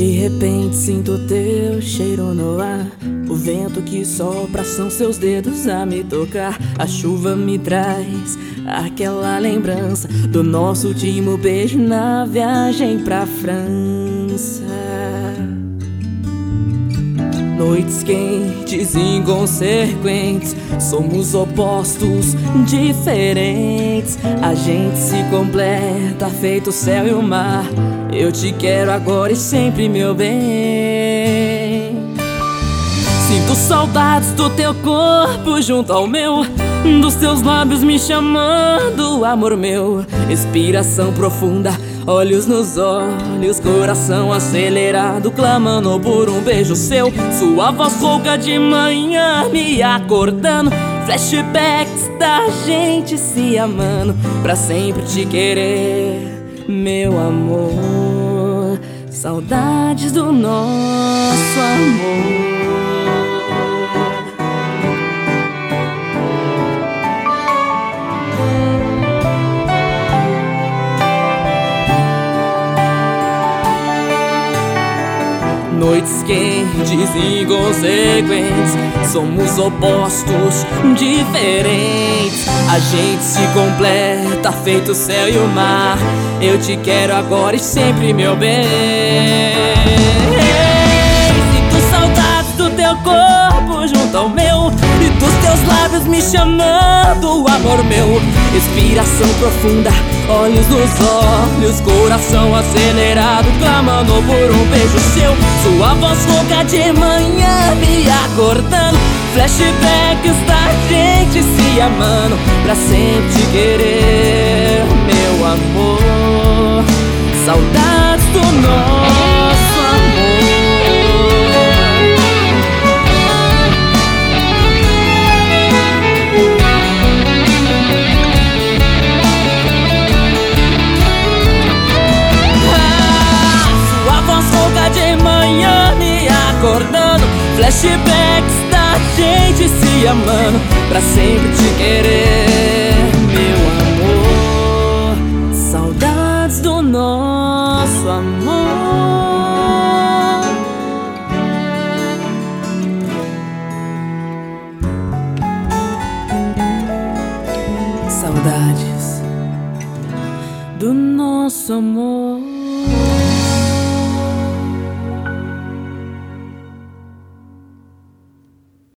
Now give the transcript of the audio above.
De repente sinto teu cheiro no ar. O vento que sopra são seus dedos a me tocar. A chuva me traz aquela lembrança do nosso último beijo na viagem pra França. Noites quentes, inconsequentes, somos opostos, diferentes. A gente se completa, feito o céu e o mar. Eu te quero agora e sempre, meu bem. Sinto saudades do teu corpo junto ao meu, dos teus lábios me chamando, amor meu. Respiração profunda, olhos nos olhos, coração acelerado, clamando por um beijo seu. Sua voz rouca de manhã me acordando, flashbacks da gente se amando, pra sempre te querer, meu amor. Saudades do nosso amor. Noites quentes, inconsequentes, somos opostos, diferentes. A gente se completa, feito o céu e o mar. Eu te quero agora e sempre, meu bem. Sinto saudades do teu corpo junto ao meu, e dos teus lábios me chamando, amor meu. Respiração profunda, olhos nos olhos, coração acelerado, clamando por um beijo seu. Sua voz rouca de manhã me acordando, flashbacks da gente se amando, pra sempre te querer, meu amor. Saudades do nosso amor. De manhã me acordando, flashbacks da gente se amando, pra sempre te querer.